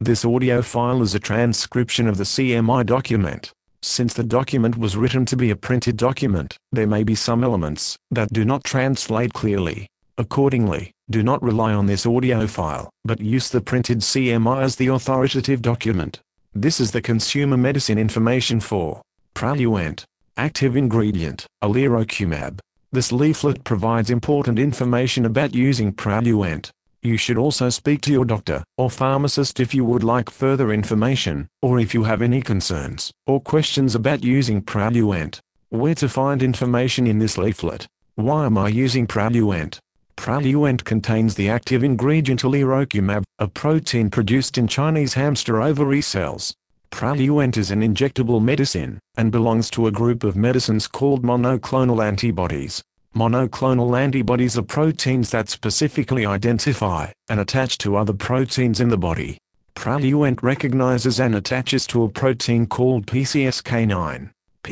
This audio file is a transcription of the CMI document. Since the document was written to be a printed document, there may be some elements that do not translate clearly. Accordingly, do not rely on this audio file, but use the printed CMI as the authoritative document. This is the consumer medicine information for Praluent. Active ingredient, alirocumab. This leaflet provides important information about using Praluent. You should also speak to your doctor or pharmacist if you would like further information, or if you have any concerns or questions about using Praluent. Where to find information in this leaflet? Why am I using Praluent? Praluent contains the active ingredient alirocumab, a protein produced in Chinese hamster ovary cells. Praluent is an injectable medicine, and belongs to a group of medicines called monoclonal antibodies. Monoclonal antibodies are proteins that specifically identify and attach to other proteins in the body. Praluent recognizes and attaches to a protein called PCSK9.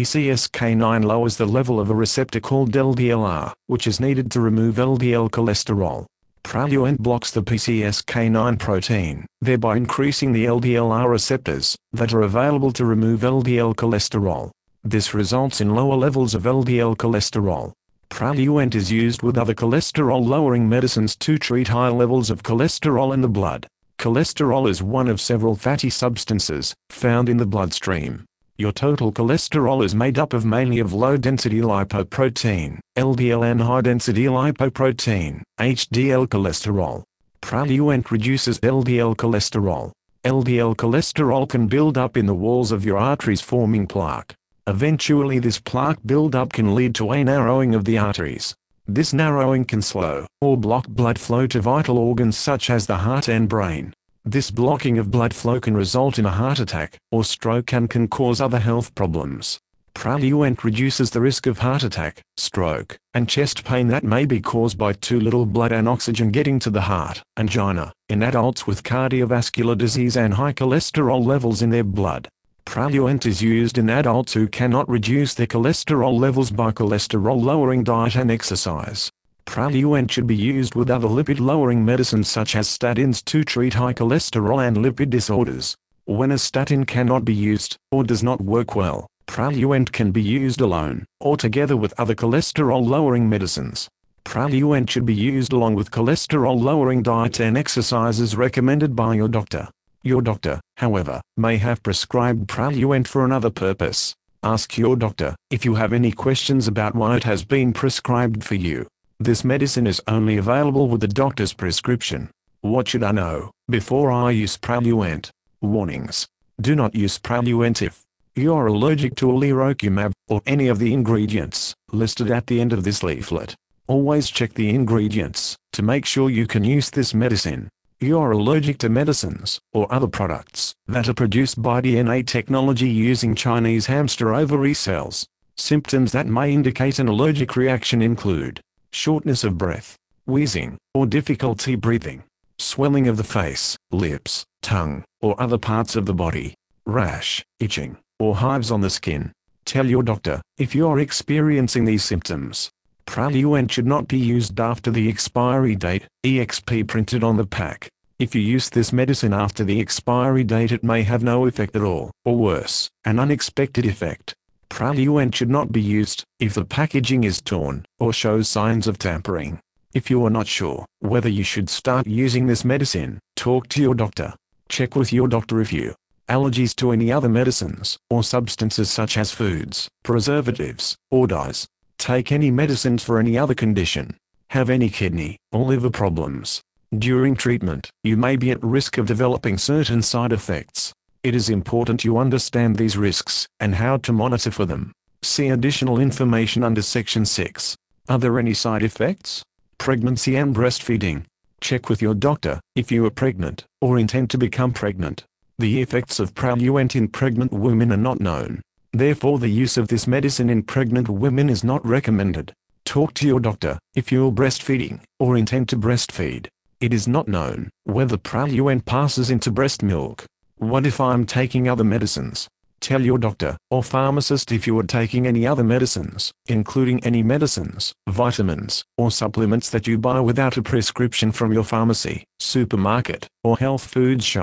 PCSK9 lowers the level of a receptor called LDLR, which is needed to remove LDL cholesterol. Praluent blocks the PCSK9 protein, thereby increasing the LDLR receptors that are available to remove LDL cholesterol. This results in lower levels of LDL cholesterol. Praluent is used with other cholesterol-lowering medicines to treat high levels of cholesterol in the blood. Cholesterol is one of several fatty substances found in the bloodstream. Your total cholesterol is made up of mainly of low-density lipoprotein, LDL, and high-density lipoprotein, HDL cholesterol. Praluent reduces LDL cholesterol. LDL cholesterol can build up in the walls of your arteries, forming plaque. Eventually this plaque buildup can lead to a narrowing of the arteries. This narrowing can slow or block blood flow to vital organs such as the heart and brain. This blocking of blood flow can result in a heart attack or stroke and can cause other health problems. Praluent reduces the risk of heart attack, stroke, and chest pain that may be caused by too little blood and oxygen getting to the heart, angina, in adults with cardiovascular disease and high cholesterol levels in their blood. Praluent is used in adults who cannot reduce their cholesterol levels by cholesterol-lowering diet and exercise. Praluent should be used with other lipid-lowering medicines such as statins to treat high cholesterol and lipid disorders. When a statin cannot be used, or does not work well, Praluent can be used alone, or together with other cholesterol-lowering medicines. Praluent should be used along with cholesterol-lowering diet and exercises recommended by your doctor. Your doctor, however, may have prescribed Praluent for another purpose. Ask your doctor if you have any questions about why it has been prescribed for you. This medicine is only available with the doctor's prescription. What should I know before I use Praluent? Warnings. Do not use Praluent if you are allergic to alirocumab or any of the ingredients listed at the end of this leaflet. Always check the ingredients to make sure you can use this medicine. You are allergic to medicines or other products that are produced by DNA technology using Chinese hamster ovary cells. Symptoms that may indicate an allergic reaction include shortness of breath, wheezing, or difficulty breathing, swelling of the face, lips, tongue, or other parts of the body, rash, itching, or hives on the skin. Tell your doctor if you are experiencing these symptoms. Praluent should not be used after the expiry date, EXP printed on the pack. If you use this medicine after the expiry date, it may have no effect at all, or worse, an unexpected effect. Praluent should not be used if the packaging is torn or shows signs of tampering. If you are not sure whether you should start using this medicine, talk to your doctor. Check with your doctor if you allergies to any other medicines or substances such as foods, preservatives, or dyes. Take any medicines for any other condition. Have any kidney or liver problems. During treatment, you may be at risk of developing certain side effects. It is important you understand these risks and how to monitor for them. See additional information under Section 6. Are there any side effects? Pregnancy and breastfeeding. Check with your doctor if you are pregnant or intend to become pregnant. The effects of Praluent in pregnant women are not known. Therefore, the use of this medicine in pregnant women is not recommended. Talk to your doctor if you are breastfeeding or intend to breastfeed. It is not known whether Praluent passes into breast milk. What if I'm taking other medicines? Tell your doctor or pharmacist if you are taking any other medicines, including any medicines, vitamins, or supplements that you buy without a prescription from your pharmacy, supermarket, or health food shop.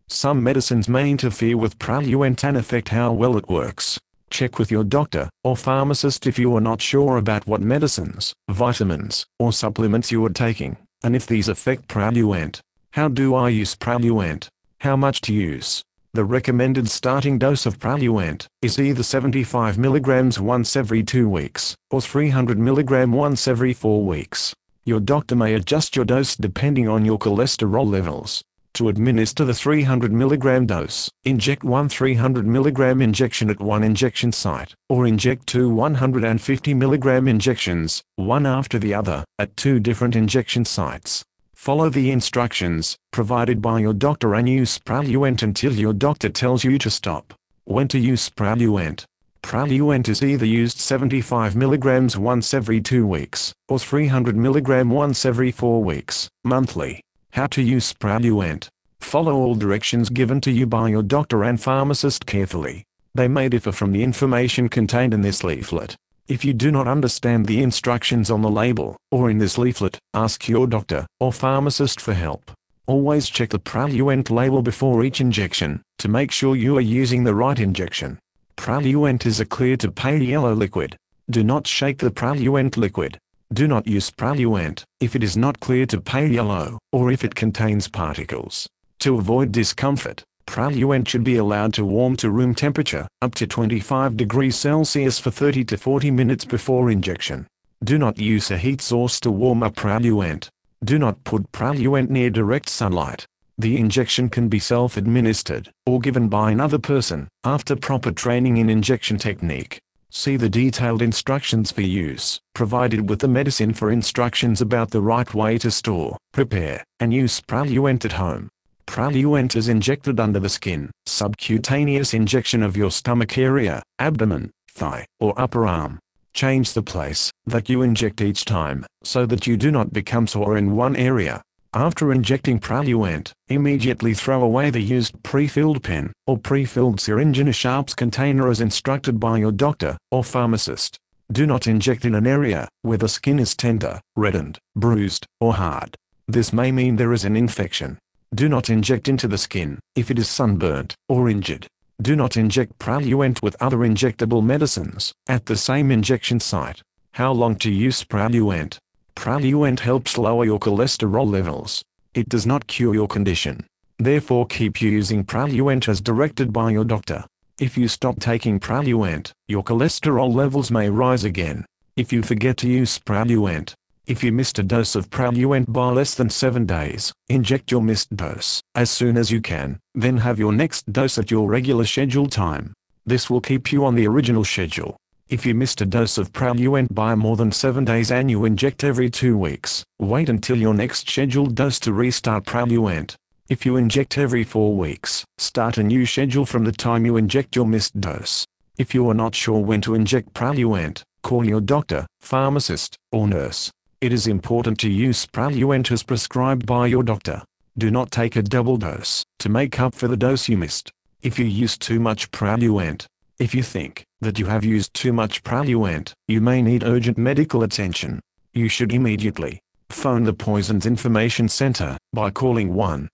Some medicines may interfere with Praluent and affect how well it works. Check with your doctor or pharmacist if you are not sure about what medicines, vitamins, or supplements you are taking, and if these affect Praluent. How do I use Praluent? How much to use? The recommended starting dose of Praluent is either 75 mg once every 2 weeks, or 300 mg once every 4 weeks. Your doctor may adjust your dose depending on your cholesterol levels. To administer the 300 mg dose, inject one 300 mg injection at one injection site, or inject two 150 mg injections, one after the other, at 2 different injection sites. Follow the instructions provided by your doctor and use Praluent until your doctor tells you to stop. When to use Praluent? Praluent is either used 75 mg once every 2 weeks, or 300 mg once every 4 weeks, monthly. How to use Praluent. Follow all directions given to you by your doctor and pharmacist carefully. They may differ from the information contained in this leaflet. If you do not understand the instructions on the label, or in this leaflet, ask your doctor or pharmacist for help. Always check the Praluent label before each injection, to make sure you are using the right injection. Praluent is a clear to pale yellow liquid. Do not shake the Praluent liquid. Do not use Praluent if it is not clear to pale yellow, or if it contains particles. To avoid discomfort, Praluent should be allowed to warm to room temperature, up to 25 degrees Celsius for 30 to 40 minutes before injection. Do not use a heat source to warm up Praluent. Do not put Praluent near direct sunlight. The injection can be self-administered, or given by another person, after proper training in injection technique. See the detailed instructions for use, provided with the medicine for instructions about the right way to store, prepare, and use Praluent at home. Praluent is injected under the skin, subcutaneous injection of your stomach area, abdomen, thigh, or upper arm. Change the place that you inject each time, so that you do not become sore in one area. After injecting Praluent, immediately throw away the used pre-filled pen or pre-filled syringe in a sharps container as instructed by your doctor or pharmacist. Do not inject in an area where the skin is tender, reddened, bruised, or hard. This may mean there is an infection. Do not inject into the skin if it is sunburnt or injured. Do not inject Praluent with other injectable medicines at the same injection site. How long to use Praluent? Praluent helps lower your cholesterol levels. It does not cure your condition. Therefore keep using Praluent as directed by your doctor. If you stop taking Praluent, your cholesterol levels may rise again. If you forget to use Praluent, if you missed a dose of Praluent by less than 7 days, inject your missed dose as soon as you can, then have your next dose at your regular scheduled time. This will keep you on the original schedule. If you missed a dose of Praluent by more than 7 days and you inject every 2 weeks, wait until your next scheduled dose to restart Praluent. If you inject every 4 weeks, start a new schedule from the time you inject your missed dose. If you are not sure when to inject Praluent, call your doctor, pharmacist, or nurse. It is important to use Praluent as prescribed by your doctor. Do not take a double dose to make up for the dose you missed. If you use too much Praluent, if you think that you have used too much Praluent, you may need urgent medical attention. You should immediately phone the Poisons Information Center by calling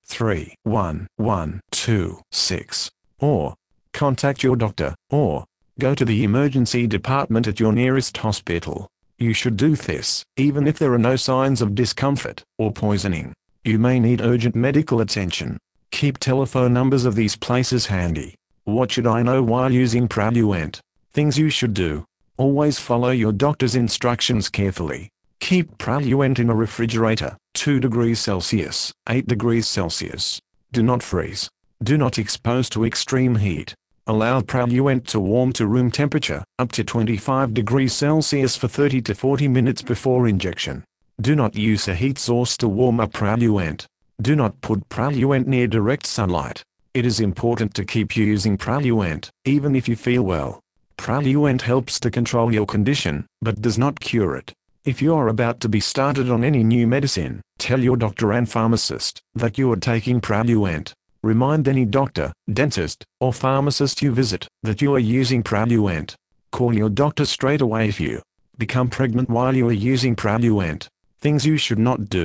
1-311-26, or contact your doctor, or go to the emergency department at your nearest hospital. You should do this even if there are no signs of discomfort or poisoning. You may need urgent medical attention. Keep telephone numbers of these places handy. What should I know while using Praluent? Things you should do. Always follow your doctor's instructions carefully. Keep Praluent in a refrigerator, 2 degrees Celsius, 8 degrees Celsius. Do not freeze. Do not expose to extreme heat. Allow Praluent to warm to room temperature, up to 25 degrees Celsius for 30 to 40 minutes before injection. Do not use a heat source to warm up Praluent. Do not put Praluent near direct sunlight. It is important to keep using Praluent, even if you feel well. Praluent helps to control your condition, but does not cure it. If you are about to be started on any new medicine, tell your doctor and pharmacist that you are taking Praluent. Remind any doctor, dentist, or pharmacist you visit that you are using Praluent. Call your doctor straight away if you become pregnant while you are using Praluent. Things you should not do.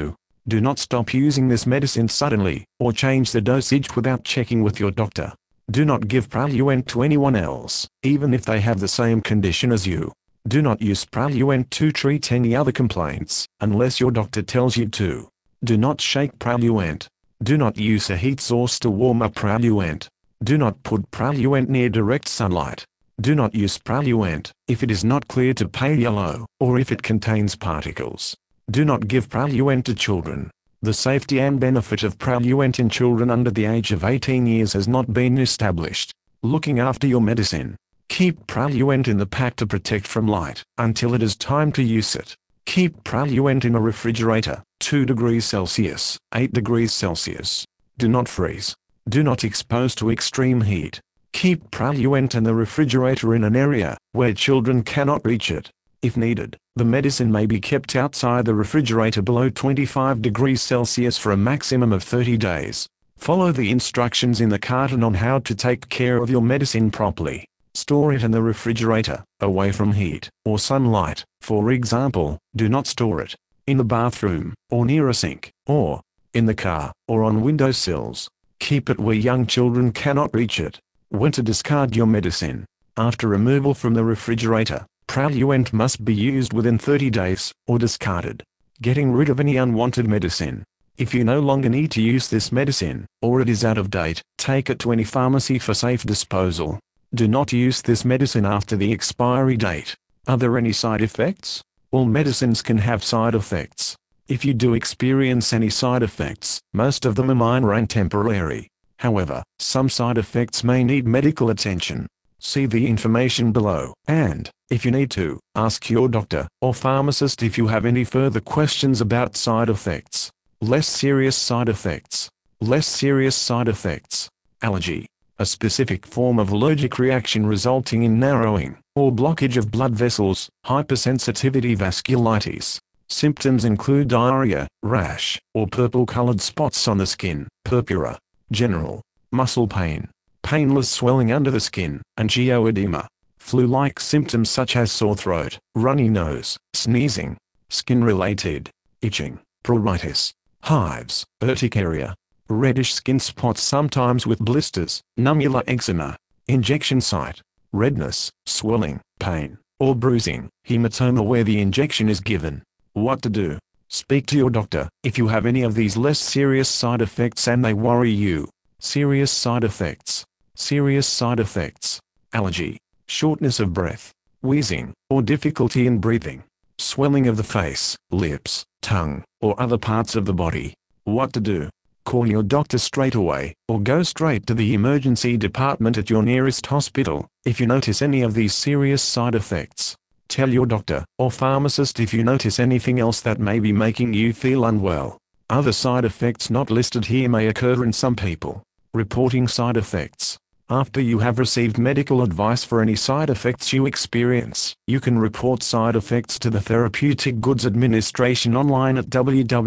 Do not stop using this medicine suddenly, or change the dosage without checking with your doctor. Do not give Praluent to anyone else, even if they have the same condition as you. Do not use Praluent to treat any other complaints, unless your doctor tells you to. Do not shake Praluent. Do not use a heat source to warm up Praluent. Do not put Praluent near direct sunlight. Do not use Praluent if it is not clear to pale yellow, or if it contains particles. Do not give Praluent to children. The safety and benefit of Praluent in children under the age of 18 years has not been established. Looking after your medicine. Keep Praluent in the pack to protect from light, until it is time to use it. Keep Praluent in a refrigerator, 2 degrees Celsius, 8 degrees Celsius. Do not freeze. Do not expose to extreme heat. Keep Praluent in the refrigerator in an area where children cannot reach it. If needed, the medicine may be kept outside the refrigerator below 25 degrees Celsius for a maximum of 30 days. Follow the instructions in the carton on how to take care of your medicine properly. Store it in the refrigerator, away from heat or sunlight. For example, do not store it in the bathroom, or near a sink, or in the car, or on windowsills. Keep it where young children cannot reach it. When to discard your medicine. After removal from the refrigerator, Praluent must be used within 30 days, or discarded. Getting rid of any unwanted medicine. If you no longer need to use this medicine, or it is out of date, take it to any pharmacy for safe disposal. Do not use this medicine after the expiry date. Are there any side effects? All medicines can have side effects. If you do experience any side effects, most of them are minor and temporary. However, some side effects may need medical attention. See the information below, and, if you need to, ask your doctor or pharmacist if you have any further questions about side effects. Less serious side effects. Less serious side effects. Allergy. A specific form of allergic reaction resulting in narrowing or blockage of blood vessels, hypersensitivity vasculitis. Symptoms include diarrhea, rash, or purple-colored spots on the skin, purpura. General muscle pain, painless swelling under the skin, angioedema. Flu-like symptoms such as sore throat, runny nose, sneezing. Skin-related, itching, pruritus, hives, urticaria. Reddish skin spots sometimes with blisters, nummular eczema. Injection site, redness, swelling, pain, or bruising. Hematoma where the injection is given. What to do? Speak to your doctor if you have any of these less serious side effects and they worry you. Serious side effects. Serious side effects. Allergy, shortness of breath, wheezing, or difficulty in breathing. Swelling of the face, lips, tongue, or other parts of the body. What to do? Call your doctor straight away, or go straight to the emergency department at your nearest hospital if you notice any of these serious side effects. Tell your doctor or pharmacist if you notice anything else that may be making you feel unwell. Other side effects not listed here may occur in some people. Reporting side effects. After you have received medical advice for any side effects you experience, you can report side effects to the Therapeutic Goods Administration online at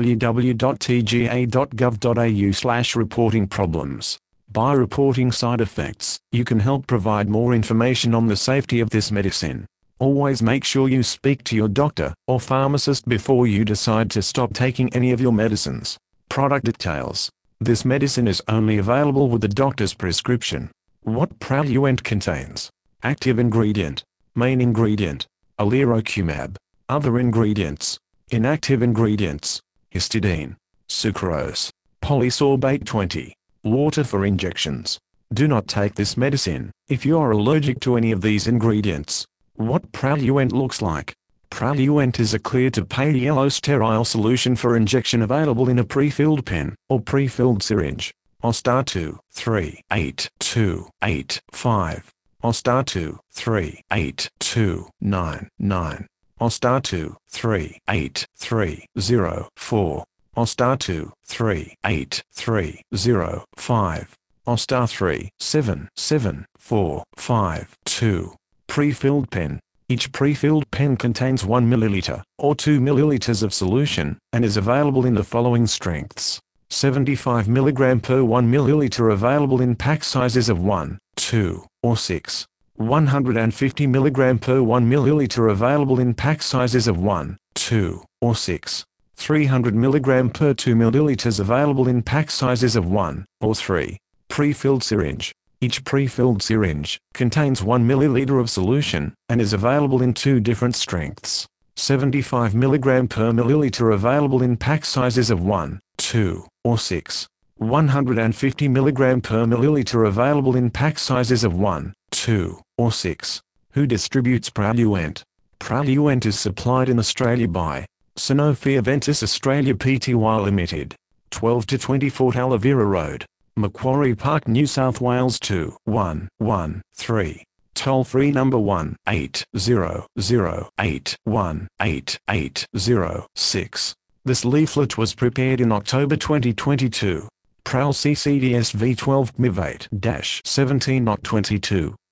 www.tga.gov.au/reportingproblems. By reporting side effects, you can help provide more information on the safety of this medicine. Always make sure you speak to your doctor or pharmacist before you decide to stop taking any of your medicines. Product details. This medicine is only available with the doctor's prescription. What Praluent contains. Active ingredient. Main ingredient. Alirocumab. Other ingredients. Inactive ingredients. Histidine. Sucrose. Polysorbate 20. Water for injections. Do not take this medicine if you are allergic to any of these ingredients. What Praluent looks like. Praluent is a clear to pale yellow sterile solution for injection available in a pre-filled pen or pre-filled syringe. OSTAR 2, 3, 8, 2, 8, 5. OSTAR 2, 3, 8, 2, 9, 9. OSTAR 2, 3, 8, 3, 0, 4. OSTAR 2, 3, 8, 3, 0, 5. OSTAR 3, 7, 7, 4, 5, 2. Pre-filled pen. Each pre-filled pen contains 1 ml or 2 ml of solution and is available in the following strengths. 75 mg per 1 ml available in pack sizes of 1, 2, or 6. 150 mg per 1 ml available in pack sizes of 1, 2, or 6. 300 mg per 2 ml available in pack sizes of 1 or 3. Pre-filled syringe. Each pre-filled syringe contains 1 ml of solution and is available in 2 different strengths. 75 mg per milliliter available in pack sizes of 1, 2, or 6. 150 mg per milliliter available in pack sizes of 1, 2, or 6. Who distributes Praluent? Praluent is supplied in Australia by Sanofi Aventis Australia Pty Limited, 12 to 24 Talavera Road, Macquarie Park, New South Wales 2113. Toll-free number 1-800-818-806. This leaflet was prepared in October 2022. Pral CCDS V12 MIV 8-17-22.